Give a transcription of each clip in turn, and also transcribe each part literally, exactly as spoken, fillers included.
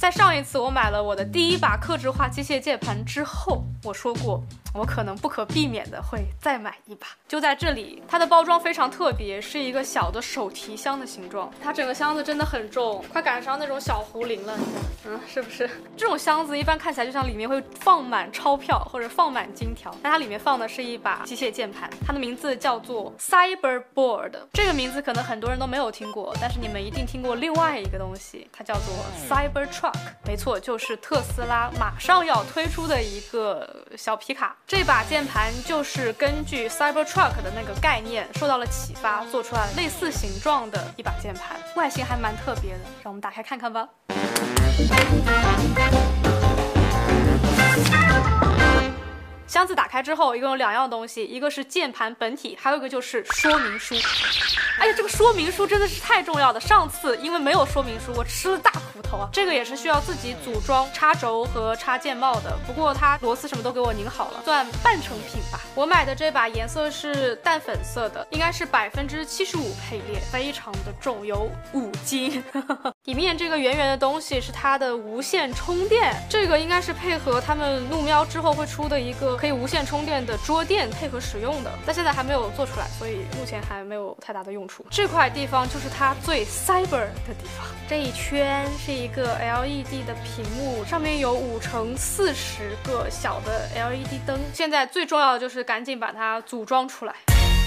在上一次我买了我的第一把客制化机械键盘之后，我说过我可能不可避免的会再买一把。就在这里，它的包装非常特别，是一个小的手提箱的形状，它整个箱子真的很重，快赶上那种小壶铃了，你看，嗯，是不是？这种箱子一般看起来就像里面会放满钞票或者放满金条，但它里面放的是一把机械键盘，它的名字叫做 Cyberboard。这个名字可能很多人都没有听过，但是你们一定听过另外一个东西，它叫做 Cybertruck。没错，就是特斯拉马上要推出的一个小皮卡。这把键盘就是根据 Cybertruck 的那个概念受到了启发，做出来类似形状的一把键盘，外形还蛮特别的，让我们打开看看吧。箱子打开之后，一共有两样东西，一个是键盘本体，还有一个就是说明书。哎呀，这个说明书真的是太重要了。上次因为没有说明书，我吃了大苦头啊。这个也是需要自己组装插轴和插键帽的，不过它螺丝什么都给我拧好了，算半成品吧。我买的这把颜色是淡粉色的，应该是百分之七十五配列，非常的重，有五斤。里面这个圆圆的东西是它的无线充电，这个应该是配合他们怒喵之后会出的一个可以无线充电的桌垫配合使用的，但现在还没有做出来，所以目前还没有太大的用处。这块地方就是它最 cyber 的地方，这一圈是一个 L E D 的屏幕，上面有五乘四十个小的 L E D 灯。现在最重要的就是赶紧把它组装出来。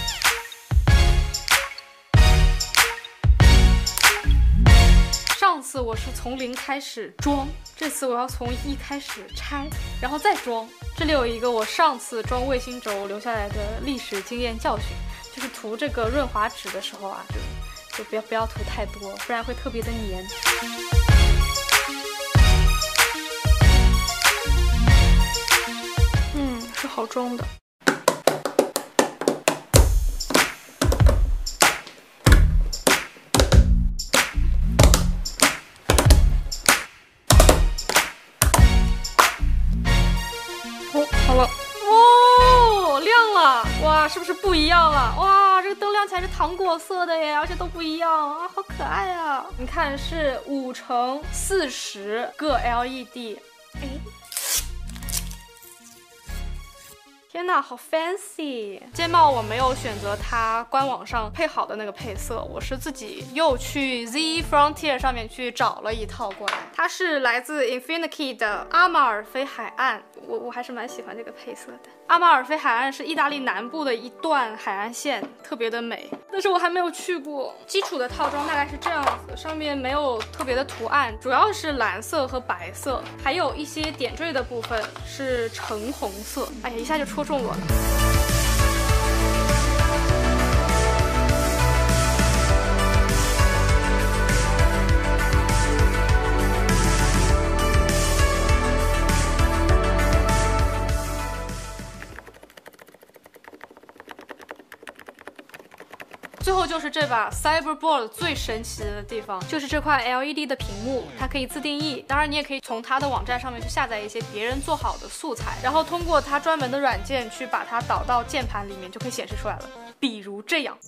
上次我是从零开始装，这次我要从一开始拆，然后再装。这里有一个我上次装卫星轴留下来的历史经验教训，就是涂这个润滑脂的时候啊，就就不要不要涂太多，不然会特别的黏。嗯，是好装的。好了，哦，亮了，哇，是不是不一样了？哇，这个灯亮起来是糖果色的耶，而且都不一样啊，好可爱啊！你看是五乘四十个 L E D， 哎，天哪，好 fancy！ 键帽我没有选择它官网上配好的那个配色，我是自己又去 Z Frontier 上面去找了一套过来。它是来自 Infinity 的阿马尔菲海岸，我我还是蛮喜欢这个配色的。阿马尔菲海岸是意大利南部的一段海岸线，特别的美，但是我还没有去过。基础的套装大概是这样子，上面没有特别的图案，主要是蓝色和白色，还有一些点缀的部分是橙红色。哎呀，一下就戳中我了。最后就是这把 Cyberboard 最神奇的地方，就是这块 L E D 的屏幕，它可以自定义，当然你也可以从它的网站上面去下载一些别人做好的素材，然后通过它专门的软件去把它导到键盘里面，就可以显示出来了。比如这样。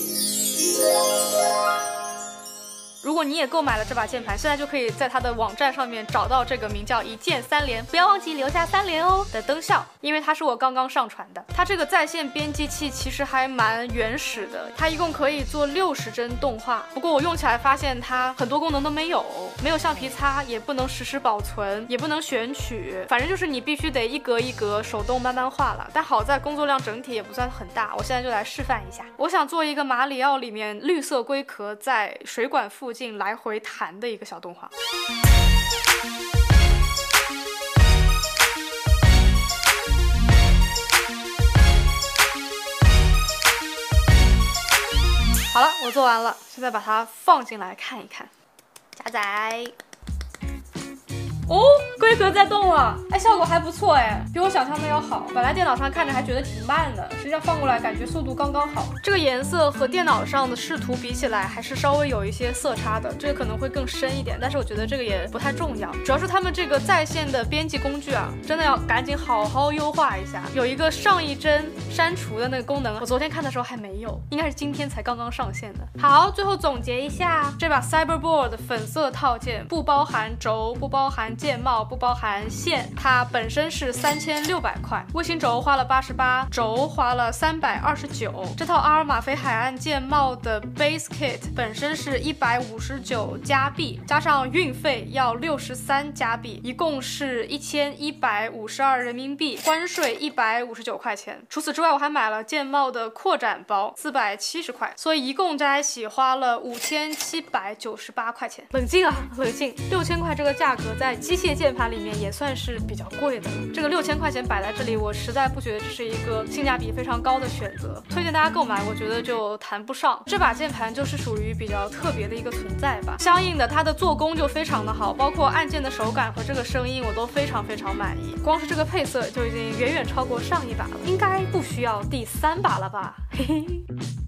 如果你也购买了这把键盘，现在就可以在它的网站上面找到这个名叫一键三连，不要忘记留下三连哦的灯效，因为它是我刚刚上传的。它这个在线编辑器其实还蛮原始的，它一共可以做六十帧动画，不过我用起来发现它很多功能都没有，没有橡皮擦，也不能实时保存，也不能选取，反正就是你必须得一格一格手动慢慢画了。但好在工作量整体也不算很大，我现在就来示范一下。我想做一个马里奥里面绿色龟壳在水管附近来回弹的一个小动画。好了，我做完了，现在把它放进来看一看，加载。 哦，规格在动了，哎，效果还不错哎，比我想象的要好。本来电脑上看着还觉得挺慢的，实际上放过来感觉速度刚刚好。这个颜色和电脑上的视图比起来，还是稍微有一些色差的，这个可能会更深一点，但是我觉得这个也不太重要，主要是他们这个在线的编辑工具啊，真的要赶紧好好优化一下。有一个上一帧删除的那个功能，我昨天看的时候还没有，应该是今天才刚刚上线的。好，最后总结一下，这把 Cyberboard 粉色套件不包含轴，不包含键帽，不包含线，它本身是三千六百块，微型轴花了八十八，轴花了三百二十九。这套阿尔马菲海岸键帽的 base kit 本身是一百五十九加币，加上运费要六十三加币，一共是一千一百五十二人民币，关税一百五十九块钱。除此之外，我还买了键帽的扩展包，四百七十块，所以一共加一起花了五千七百九十八块钱。冷静啊，冷静！六千块这个价格在机械键盘里面也算是比较贵的了。这个六千块钱摆在这里，我实在不觉得这是一个性价比非常高的选择，推荐大家购买，我觉得就谈不上。这把键盘就是属于比较特别的一个存在吧，相应的它的做工就非常的好，包括按键的手感和这个声音我都非常非常满意，光是这个配色就已经远远超过上一把了，应该不需要第三把了吧，嘿嘿。